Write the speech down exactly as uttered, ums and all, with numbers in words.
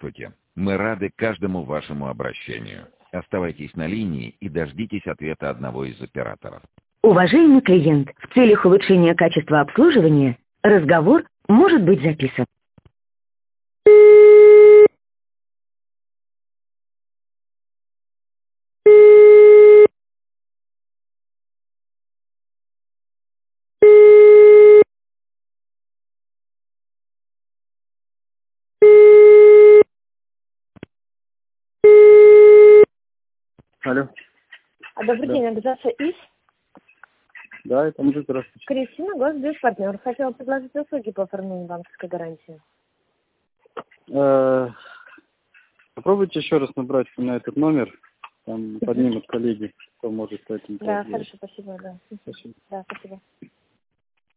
Здравствуйте. Мы рады каждому вашему обращению. Оставайтесь на линии и дождитесь ответа одного из операторов. Уважаемый клиент, в целях улучшения качества обслуживания разговор может быть записан. Алло. А добрый Да. день, организация ИС. Да, это мужик, здравствуйте. Кристина, госбезпартнер. Хотела предложить услуги по оформлению банковской гарантии. Э, Попробуйте еще раз набрать на этот номер. Там поднимут коллеги, кто может по этому Да, поводу. хорошо, спасибо, да. Спасибо. Да, спасибо.